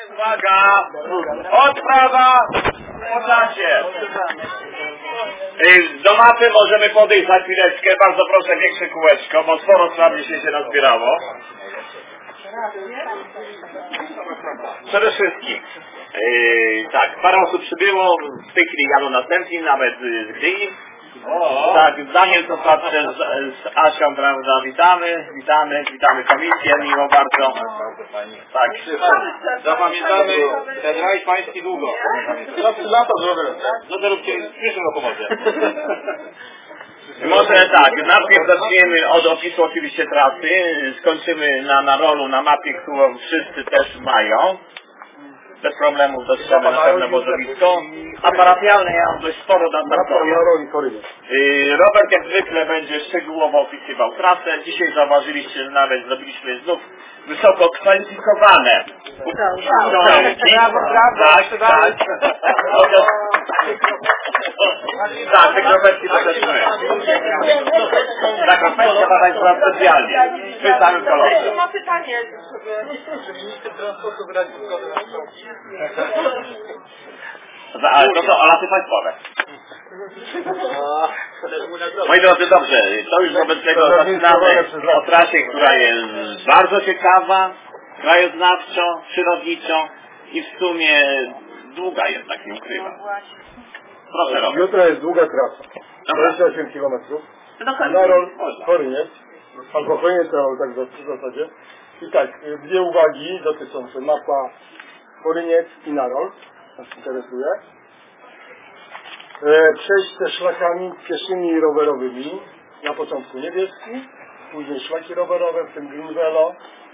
Uwaga! Odprawa! Po czasie! Do mapy możemy podejść za chwileczkę. Bardzo proszę, większe kółeczko, bo sporo spraw dzisiaj się nazbierało. Przede wszystkim, tak, parę osób przybyło, w tej chwili jadą następni, nawet z Gdyni. Tak, z Daniel to patrzę, z Asią, prawda, witamy komisję, miło bardzo. Tak, zapamiętamy ten raj pański długo. Lata z rowerem. No to róbcie, w przyszłym roku może. Może tak, najpierw zaczniemy od opisu oczywiście trasy, skończymy na rolu, na mapie, którą wszyscy też mają. Bez problemów dotrzemy na pewne bozowisko. A parafialne ja mam dość sporo na startowie. Robert jak zwykle będzie szczegółowo opisywał trasę. Dzisiaj zauważyliście, że nawet zrobiliśmy znów wysoko kwalifikowane uczestniki. Tak. Tak, te kropeczki to też my. Ta kropeczka ma Państwa specjalnie. W tym samym kolorze. Mam pytanie. Ale to są lasy państwowe. Moi drodzy, dobrze, to już wobec tego zaczynamy o trasie, która jest bardzo ciekawa, krajoznawczo, przyrodniczo i w sumie długa jednak, nie ukrywam. Proszę Robert. Jutro jest długa trasa. 28 km. Narol, Choryniec. Albo Choryniec, Narol, tak w zasadzie. I tak, dwie uwagi dotyczące mapa Choryniec i Narol. Nas interesuje. Przejść te szlakami pieszymi i rowerowymi. Na początku niebieski, później szlaki rowerowe, w tym Green Velo.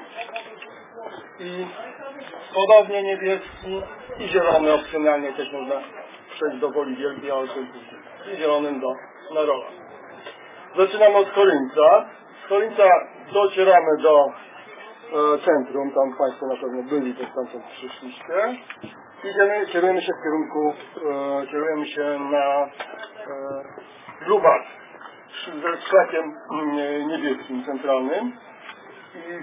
I podobnie niebieski i zielony opcjonalnie też można przejść do Woli Wielkiej, ale i zielonym do Narola. Zaczynamy od Choryńca. Z Choryńca docieramy do centrum, tam Państwo na pewno byli, to stamtąd przyszliście. Kierujemy się w kierunku, kierujemy się na Lubac ze szlakiem niebieskim centralnym. I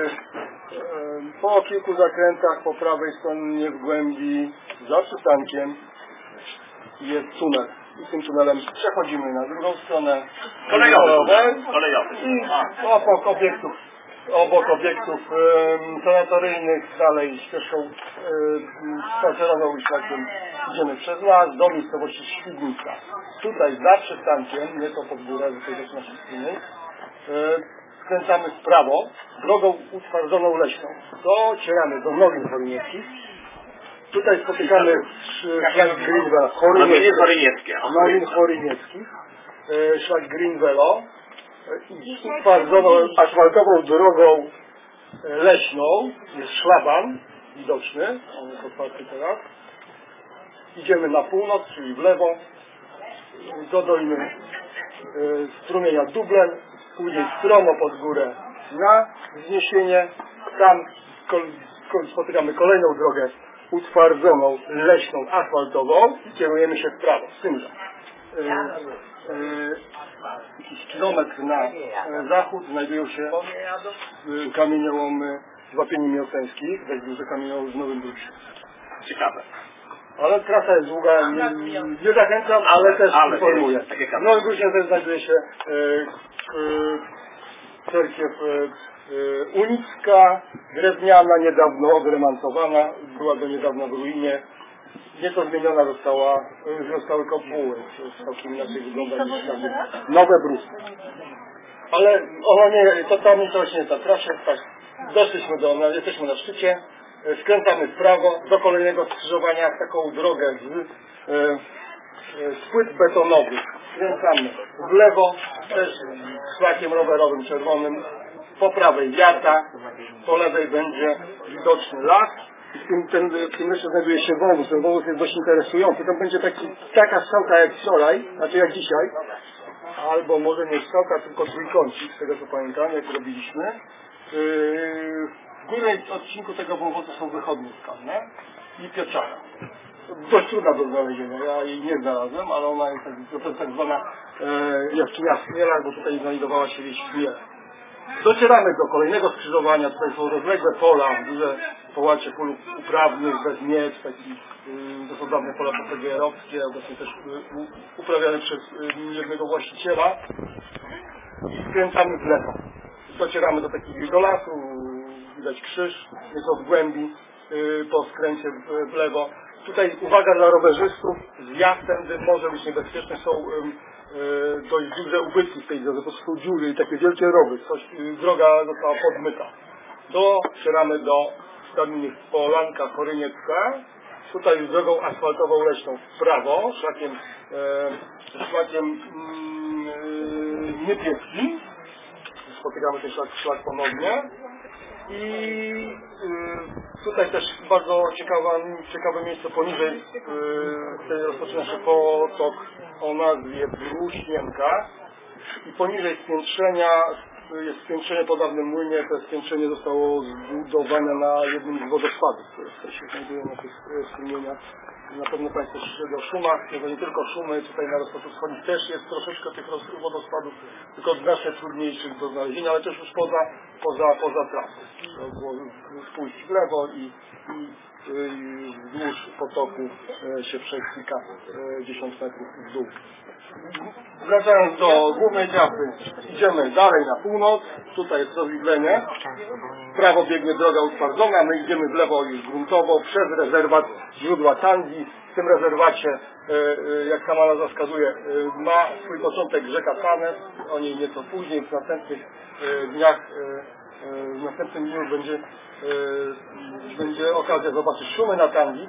po kilku zakrętach po prawej stronie w głębi za przystankiem jest tunel. I tym tunelem przechodzimy na drugą stronę Kolejowy. I obok obiektów sanatoryjnych dalej ścieżką spacerową i szlakiem idziemy przez las do miejscowości Świdnica. Tutaj za przystankiem, nieco pod górę, do tej naszej strony, skręcamy w prawo, drogą utwardzoną leśną. Docieramy do Nowin Chorynieckich. Tutaj spotykamy szlak Green Velo. Nowin Chorynieckich. Szlak Green Velo. Utwardzoną asfaltową drogą leśną. Jest szlaban widoczny. On jest otwarty teraz. Idziemy na północ, czyli w lewo. Do doliny strumienia Dublen. Później stromo pod górę na wzniesienie. Tam spotykamy kolejną drogę utwardzoną, leśną, asfaltową i kierujemy się w prawo. Z tym, że jakiś kilometr na zachód znajdują się kamieniołomy z Łapieni Miłoszeńskich, tak duże kamieniołomy w Nowym Brucie. Ciekawe. Ale trasa jest długa, nie zachęcam, ale też informuję. W Nowym Brucie też znajduje się cerkiew unicka, drewniana, niedawno odremontowana, była do niedawna w ruinie. Nieco zmieniona zostały kopuły, całkiem inaczej wygląda niż nowe brusy. Ale ona nie, totalnie coś nie ta trasa, tak, jesteśmy na szczycie, skręcamy w prawo do kolejnego skrzyżowania, taką drogę z płyt betonowych. Skręcamy w lewo, też szlakiem rowerowym czerwonym, po prawej wiata, po lewej będzie widoczny las. W tym jeszcze znajduje się wąwóz. Ten wąwóz jest dość interesujący. Tam będzie taka strzałka jak wczoraj, znaczy jak dzisiaj, albo może nie strzałka, tylko trójkącik, z tego co pamiętam, jak robiliśmy. W górnym odcinku tego wąwozu są wychodnie skalne i pieczara. Dość trudna do znalezienia, ja jej nie znalazłem, ale ona jest tak zwana jaskinia chmiela, bo tutaj znajdowała się wieś chmiela. Docieramy do kolejnego skrzyżowania, tutaj są rozległe pola, duże połacie pól uprawnych bez miecz, to są dawne pola PGR-owskie, obecnie też uprawiane przez jednego właściciela. I skręcamy w lewo. Docieramy do takiego lasu, widać krzyż, nieco w głębi, po skręcie w lewo. Tutaj uwaga dla rowerzystów, zjazd tędy może być niebezpieczny, są dość duże ubytki w tej drodze, to są dziury i takie wielkie rowy, droga została podmyta. Docieramy do stadniny Polanka Koryniecka, tutaj już drogą asfaltową leśną w prawo, szlakiem niebieskim, spotykamy ten szlak ponownie. I tutaj też bardzo ciekawe miejsce poniżej, tutaj rozpoczyna się potok o nazwie Bruśnienka i poniżej spiętrzenia jest spiętrzenie po dawnym młynie. To spiętrzenie zostało zbudowane na jednym z wodospadów, które się znajdują na tych strumieniach. Na pewno Państwo słyszeli o szumach, to nie tylko szumy, tutaj na Roztoczu Wschodnich też jest troszeczkę tych wodospadów, tylko znacznie trudniejszych do znalezienia, ale też już poza trasą. To było pójść w lewo i wzdłuż potoku się przejść kilka 10 metrów w dół. Wracając do głównej trasy, idziemy dalej na północ, tutaj jest rozwidlenie, w prawo biegnie droga utwardzona, my idziemy w lewo już gruntowo przez rezerwat źródła Tandzi. W tym rezerwacie, jak sama nazwa wskazuje, ma swój początek rzeka Sanes, o niej nieco później, w następnych dniach, w następnym dniu będzie okazja zobaczyć szumy na Tandzi.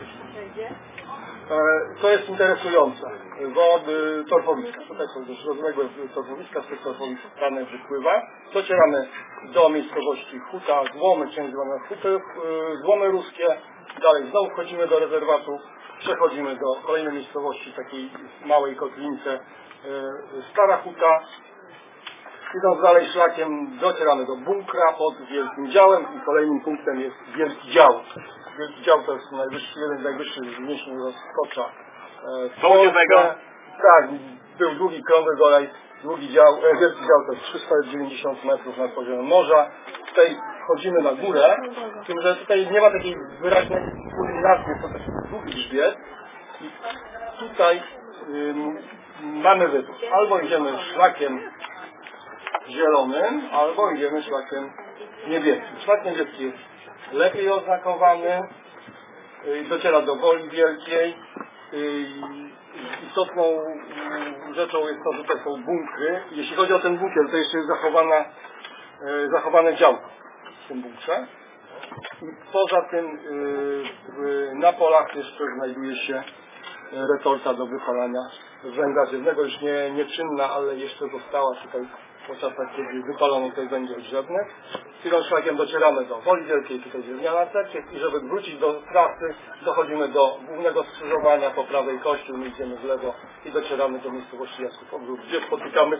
Co jest interesujące, wody torfowiska. Tutaj są dość rozległe torfowiska, z tych torfowisk Sanes wypływa. Docieramy do miejscowości Huta, Złomy, część zwana Huty, Złomy Ruskie. Dalej znowu wchodzimy do rezerwatu, przechodzimy do kolejnej miejscowości, takiej małej kotlince Stara Huta. Idąc dalej szlakiem docieramy do bunkra pod Wielkim Działem i kolejnym punktem jest Wielki Dział. Wielki Dział to jest jeden z najwyższych wzniesień rozkocza południowego. Tak, był długi krągły golej, Wielki Dział to jest 390 metrów nad poziomem morza. Tutaj wchodzimy na górę, z tym, że tutaj nie ma takiej wyraźnej kulminacji, jest to taki długi grzbiet i tutaj mamy wybór. Albo idziemy szlakiem zielonym, albo idziemy szlakiem niebieskim. Szlak niebieski jest lepiej oznakowany, dociera do Woli Wielkiej. Istotną rzeczą jest to, że to są bunkry. Jeśli chodzi o ten bunkier, to jeszcze jest zachowane działko w tym bunkrze. I poza tym na polach jeszcze znajduje się retorta do wypalania węgla ziemnego, już nieczynna, ale jeszcze została tutaj po czasach, kiedy wypalono tutaj węgiel drzewny. Chwilą szlakiem docieramy do Woli Wielkiej, tutaj jest zmiana cerkiew i żeby wrócić do trasy, dochodzimy do głównego skrzyżowania po prawej kościół, my idziemy w lewo i docieramy do miejscowości Jasków Ogród, gdzie spotykamy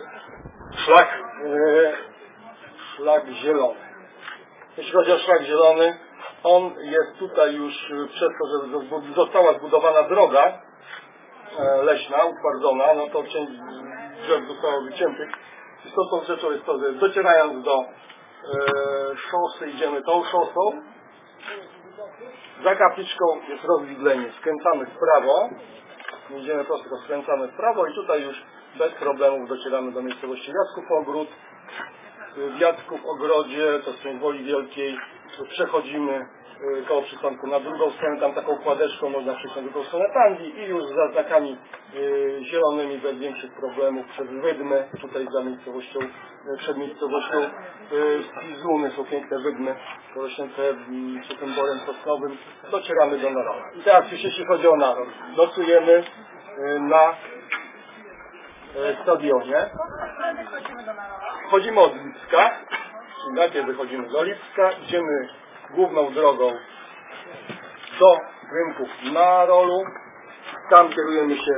szlak zielony. Jeśli chodzi o szlak zielony, on jest tutaj już przez to, że została zbudowana droga leśna, utwardzona, no to część drzew zostało wyciętych. Istotną rzeczą jest to, że docierając do szosy, idziemy tą szosą. Za kapliczką jest rozwidlenie. Skręcamy w prawo. Nie idziemy prosto, tylko skręcamy w prawo i tutaj już bez problemów docieramy do miejscowości Jacków Ogród. W Jacków Ogrodzie, to z Woli Wielkiej, przechodzimy koło przystanku na drugą stronę, tam taką kładeczką można przejść na drugą stronę Tandzi i już za znakami zielonymi bez większych problemów przez Wydmy, tutaj za miejscowością, przed miejscowością Spizuny są piękne Wydmy porośnięte przy tym borem sosnowym, docieramy do Narola. I teraz już jeśli chodzi o Narol, nocujemy na stadionie. Wchodzimy od Lipska, czyli najpierw wychodzimy do Lipska, idziemy główną drogą do rynków na Rolu. Tam kierujemy się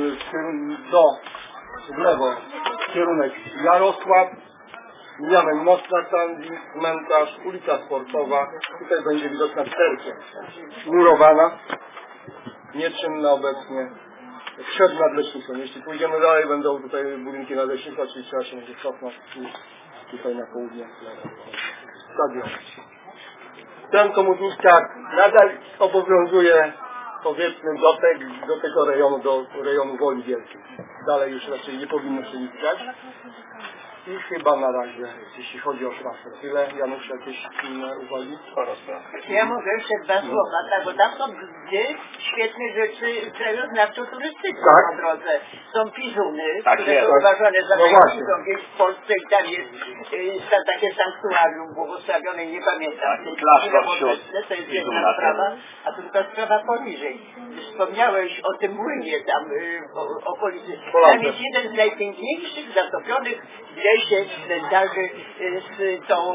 w lewo, kierunek Jarosław. Mijamy most na Tandzi, cmentarz, ulica Sportowa. Tutaj będzie widoczna cerkiew murowana, nieczynna obecnie. Przed nadleśnicą. Jeśli pójdziemy dalej, będą tutaj budynki nadleśnictwa, czyli trzeba się będzie cofnąć tutaj na południe stadion. Ten komutniczka nadal obowiązuje, powiedzmy, do tego rejonu, do rejonu Woli Wielkiej. Dalej już raczej nie powinno się nic dziać. I chyba na razie, jeśli chodzi o trasę, tyle. Janusz, jakieś inne uwagi? Ja mogę jeszcze 2 słowa, tak, bo tam są dwie świetne rzeczy krajoznawczo-turystyczne na drodze. Są pizuny, które są uważane za najlepszą wieś w Polsce i tam jest takie sanktuarium błogosławione, nie pamiętam. To jest jedna sprawa, a druga sprawa poniżej. Wspomniałeś o tym młynie tam w okolicy. Tam jest jeden z najpiękniejszych zatopionych w lesie cmentarzy z tą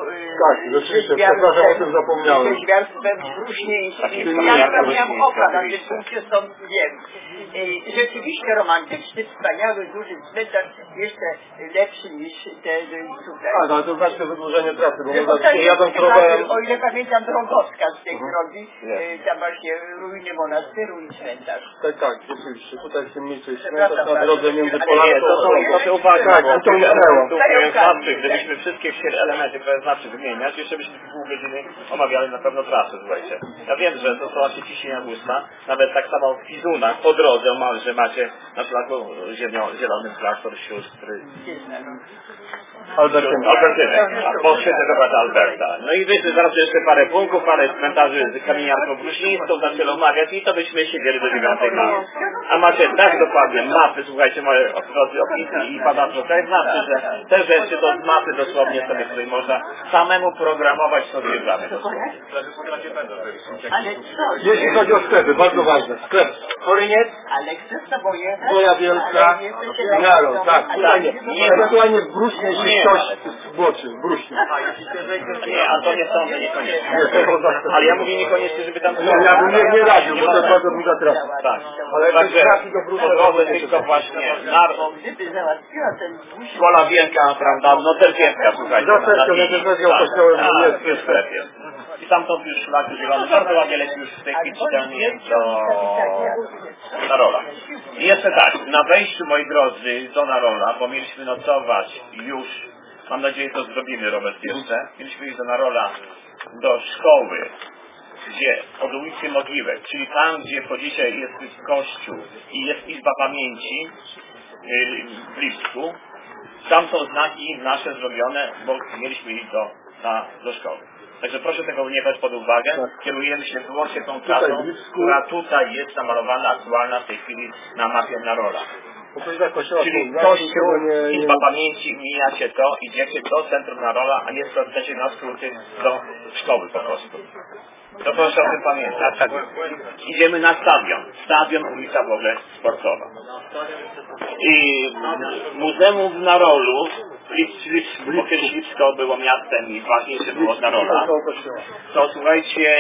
rzeźbiarstwem wróśnieńskim. Ja miałam okaz, na tym punkcie stąd wiem. Rzeczywiście romantyczny, wspaniały, duży cmentarz, jeszcze lepszy niż ten tutaj. Tak, ale to znaczy wydłużenie trasy, bo może jadą tropem... O ile pamiętam, drogowskaz z tej drogi, tam właśnie ruiny monastyru i cmentarz. Tak, rzeczywiście. Tutaj w tym miejscu jest cmentarz na drodze między Polską. To są uwaga, bo to nie gdybyśmy wszystkie chcieli elementy krajoznawcze wymieniać, jeszcze byśmy pół godziny omawiali na pewno trasę, słuchajcie. Ja wiem, że to są właśnie ciśnienia gustna, nawet tak samo w Fizunach, po drodze że macie na szlaku zielony klasztor sióstry Albertynek, po świętego brata Alberta. No i wiecie, zaraz jeszcze parę punktów, parę cmentarzy z kamieniarką wróśnińską, zaczęli omawiać i to byśmy siedzieli do 9 na. A macie tak dokładnie mapy, słuchajcie, moje opisy i badacze, to znaczy, że te rzeczy to z mapy dosłownie sobie tutaj można samemu programować sobie plany. Ale co? Jeśli chodzi o sklepy, bardzo ważne. Sklep Koryniec, Ale chcesz to pojechać? Wola Wielka, Miaro, tak. Ewentualnie w Bruśnie się ktoś zgłoszy, w Bruśnie. Nie, a to nie sądzę, niekoniecznie. Ale ja mówię niekoniecznie, żeby tam... Ja bym nie radził, bo to jest bardzo długa trasa. Tak. Ale jak trafi do Po Brusza, drodze tylko właśnie Gdyby załatwiła ten Wola Wielka, prawda, no Terpiewka, słuchajcie. Zaserkę, wezwał kościołem, jest w sklepie. I tamtąd już szlaki zielone, bardzo ładnie leci już w tej chwili czytelnie do Narola. I jeszcze tak, na wejściu, moi drodzy, do Narola, bo mieliśmy nocować już, mam nadzieję, to zrobimy, Robert, jeszcze. Mieliśmy iść do Narola, do szkoły, gdzie od ulicy Mogiłek, czyli tam, gdzie po dzisiaj jest kościół i jest izba pamięci w Lipsku, tam są znaki nasze zrobione, bo mieliśmy iść do szkoły. Także proszę tego nie brać pod uwagę. Kierujemy się wyłącznie tą trasą, która tutaj jest namalowana, aktualna w tej chwili na mapie Narola. Czyli kościół, izba pamięci, mijacie to, idziecie do centrum Narola, a nie sprawdzacie na skróty do szkoły po prostu. To proszę o tym pamiętać. Tak. Idziemy na stadion. Stadion, ulica w ogóle sportowa. I Muzeum w Narolu, bo kiedyś Lipsko było miastem i ważniejsze było od Narola. To słuchajcie,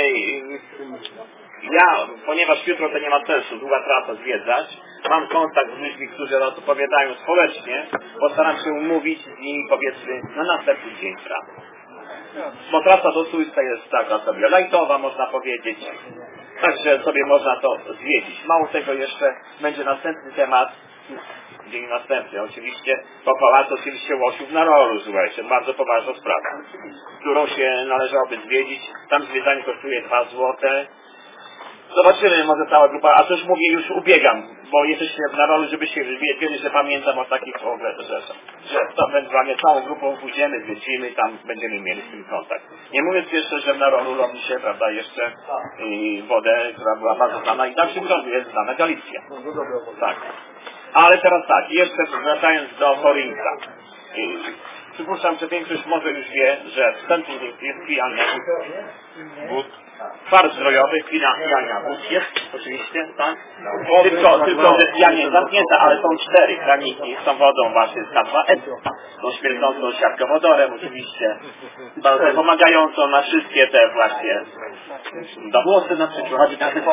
ja, ponieważ jutro to nie ma sensu, długa trasa zwiedzać, mam kontakt z ludźmi, którzy nas opowiadają społecznie, postaram się umówić z nimi, powiedzmy, na następny dzień trasy. Bo trasa do Suica jest taka sobie lajtowa, można powiedzieć. Także sobie można to zwiedzić. Mało tego, jeszcze będzie następny temat, dzień następny oczywiście, po pałacu oczywiście Łosiów w Narolu, słuchajcie, bardzo poważna sprawa, którą się należałoby zwiedzić. Tam zwiedzanie kosztuje 2 złote. Zobaczymy, może cała grupa, a to już mówię, już ubiegam, bo jesteście w Narolu, żebyście wiedzieli, że pamiętam o takich w ogóle rzeczach. Że to ewentualnie całą grupą pójdziemy, zwiedzimy, tam będziemy mieli z tym kontakt. Nie mówiąc jeszcze, że w Narolu robi się, prawda, jeszcze wodę, która była bardzo znana i w dalszym ciągu jest znana Galicja. Tak. Ale teraz tak, jeszcze wracając do Korinka. Przypuszczam, że większość może już wie, że w centrum jest pijalnia wód. Kwar zdrojowy, pijania wód jest oczywiście, tak? Tylko że pijanie jest zamknięta, ale są 4 kraniki z tą wodą właśnie z K2S. Tą śmierdzącą siarkowodorem oczywiście. Bardzo pomagającą na wszystkie te właśnie do włosy na przykład.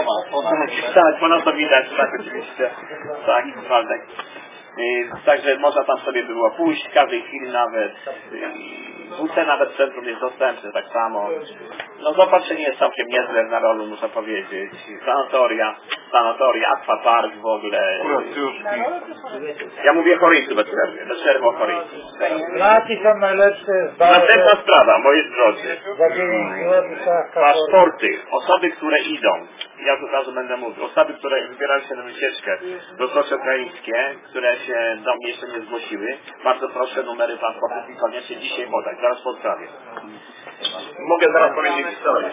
Tak, ponad to widać, tak oczywiście. Tak, Waldek. Także można tam sobie było pójść w każdej chwili nawet WC nawet w centrum jest dostępny, tak samo. No zaopatrzenie jest całkiem niezłe na rolu, muszę powiedzieć. Sanatoria, aquapark w ogóle. Ja mówię Choryńcu bez przerwy o Choryńcu. Znaki są najlepsze. Następna sprawa, moi drodzy. Paszporty. Osoby, które idą. Ja od razu będę mówił. Osoby, które wybierają się na wycieczkę do Zosie Ukraińskie, które się do mnie jeszcze nie zgłosiły, bardzo proszę numery paszportów i koniecznie dzisiaj podać. Zaraz po sprawie. Mogę zaraz powiedzieć historię.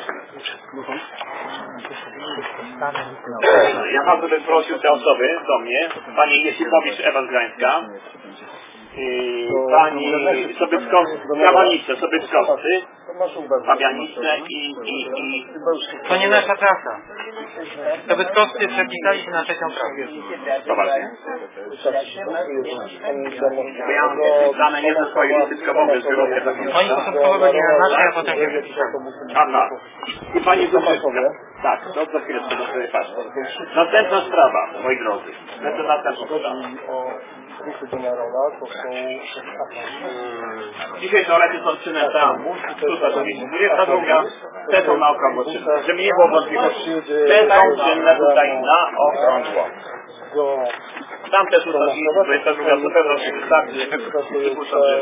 Ja bardzo bym prosił te osoby do mnie, pani Jesipowicz Ewa Zgrańska, pani Sobytkowscy, Fabianice i... To nie nasza trasa. Sobytkowscy przepisali się na trzecią trasę. Poważnie. Bo ja mam dane nie ze swojej listy, tylko w ogóle z biurownia taką. Oni początkowo byli naznaczeni, a potem się wypisali. Aha. I pani Zubrzyska. Tak, to za chwilę sobie patrzę. Następna sprawa, moi drodzy. Następna sprawa. Dzisiaj teoretycznie są czynne tam. Tu to robiliśmy. 22. Te są na okrągło czynne. Żeby nie było wątpliwości. Te są czynne tutaj na okrągło. Tamte tu są i 22. To pewno się wystarczy. Przypuszczam, że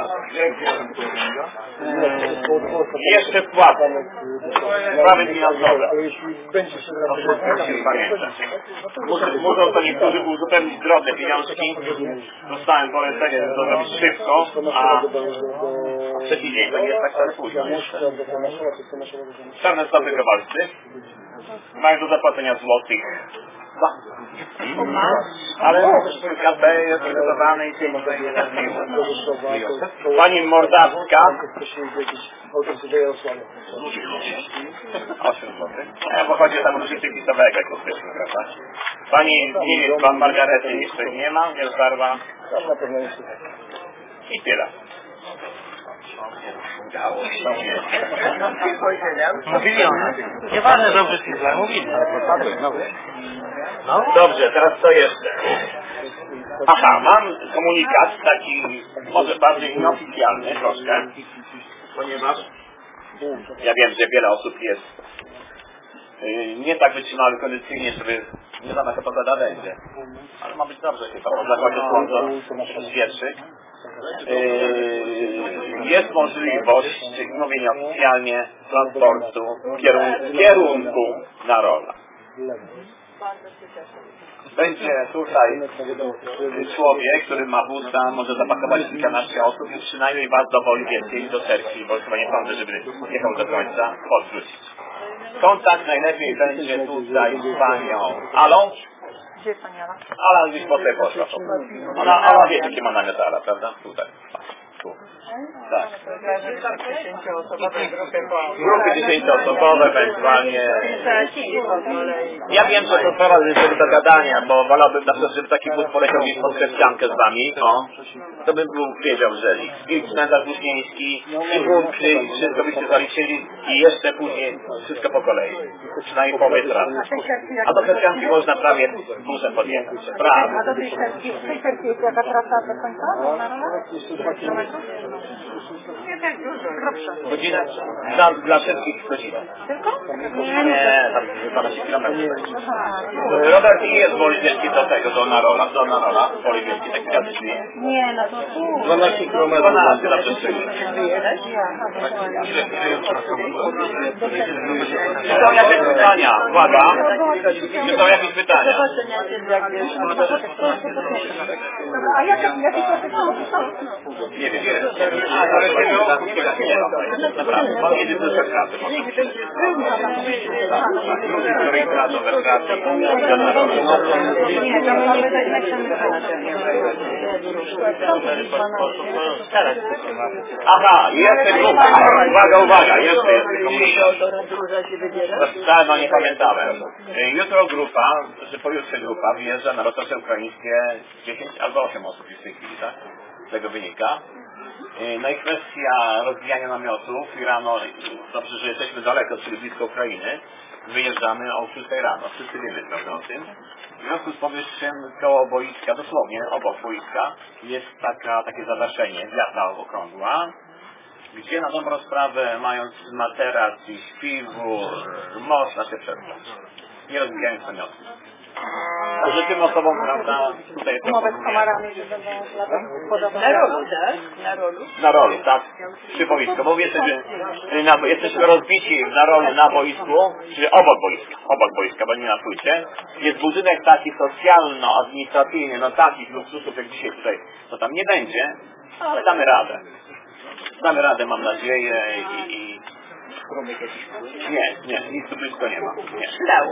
jeszcze wpłaty. Sprawy finansowe. Muszą to niektórzy uzupełnić drobne pieniążki. Dostałem polecenie, że to zrobić szybko, a trzeci dzień to nie jest tak wcale późno jeszcze. Czarne stopy kowalscy mają do zapłacenia złotych. Ale KP jest przygotowany i się może nie nazwiło. Pani Mordawska 8 zł. Bo chodzi tam o życie pisowego, jak jesteśmy, prawda? Pani Niemiec, pan Margarety jeszcze nie ma, nie zdarła. I tyle. Mówili one. Nieważne, dobrze ci źle mówili. Dobrze, teraz co jeszcze? Aha, mam komunikat taki może bardziej nieoficjalny troszkę, ponieważ ja wiem, że wiele osób jest nie tak wytrzymałych kondycyjnie, żeby nie znam jaka pogoda będzie. Ale ma być dobrze chyba, bo zakładzie słońca wietrzyk. Jest możliwość, mówię nieoficjalnie, transportu w kierunku na rola. Będzie tutaj człowiek, który ma busa, może zapakować kilkanaście osób i przynajmniej was dowoli więcej do cerkwi, bo chyba nie sądzę, żeby jechał do końca, odwrócić. Kontakt najlepiej będzie tutaj z panią Alą. Gdzie jest pani Ala? Ala gdzieś po tej poszła. Ala wie, jakie ma namiot Ala, prawda? Tutaj. Tu. Tak. Grupy 10-osobowe, ewentualnie. Ja wiem, że to sprawa jest do gadania, bo wolałbym na przykład, żeby taki bus poleciał gdzieś pod Kresciankę z wami, to bym wiedział, że i cmentarz Buśnieński, i bunkry, i wszystko byście zaliczyli i jeszcze później wszystko po kolei. Przynajmniej połowie trasy. A do Krescianki można prawie busem podjechać. Prawie. A do tej Serki jest jaka trasa do końca? Godzinę? Dla wszystkich godzinę. Tylko? Nie, tam 12 km. Robert nie jest Woliwiecki do tego, do Narola, Woliwiecki, taki klasyczny. Nie, no to tu. 12 km. 12 na przestrzeni. Czy są jakieś pytania? Uwaga. Czy są jakieś pytania? A jakie Nie wiem. Naprawdę. Mam jedyny do pracy. Aha, jeszcze grupa. Uwaga, jeszcze jest komunikat. No nie pamiętałem. Jutro grupa, że pojutrze grupa wyjeżdża na Rotosze Ukraińskie 10 albo 8 osób już w tej chwili, tak? Z tego wynika. No i kwestia rozbijania namiotów i rano, dobrze, że jesteśmy daleko, czyli blisko Ukrainy, wyjeżdżamy o 6 rano, wszyscy wiemy prawda o tym. W związku z powyższym koło boiska, dosłownie obok boiska, jest takie zadaszenie, wiatra okrągła Gdzie na dobrą sprawę, mając materac i śpiwór, można się przespać, nie rozbijając namiotu. Także tym osobom, prawda, tutaj jest Umowę z komarami, że będą podobne. Na rolu, tak? Na rolu. na rolu, tak? Przy boisku, bo wiecie, że jesteśmy rozbici na rolu na boisku, czy obok boiska, bo nie na płycie. Jest budynek taki socjalno-administracyjny, no takich luksusów jak dzisiaj tutaj, to tam nie będzie, ale damy radę. Damy radę, mam nadzieję i... Nie, nic tu blisko nie ma. Nie.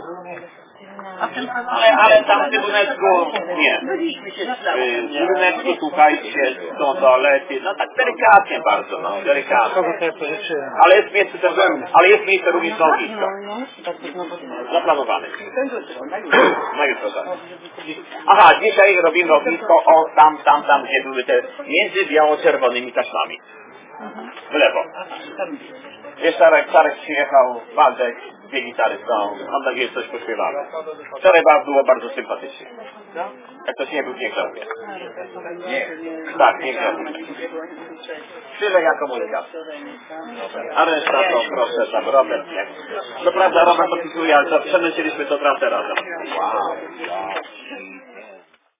Ale tam w tym budynku nie. W budynku, słuchajcie, są toalety, no tak delikatnie bardzo, no delikatnie. Ale jest miejsce również na ognisko. Zaplanowane. Na jutro tak. Aha, dzisiaj robimy ognisko tam, gdzie były te między biało-czerwonymi taśmami. W lewo. Wiesz, Czarek przyjechał, Waldek, dwie gitary są, mam nadzieję, że coś pośpiewamy. Wczoraj było bardzo sympatycznie. Jak ktoś nie był, niech żałuje. Tak, niech żałuje. Krzyżek jako komunikacja. A reszta to proszę tam, Robert nie. Co prawda Robert opisuje, ale to przelecieliśmy to trasę razem. Wow.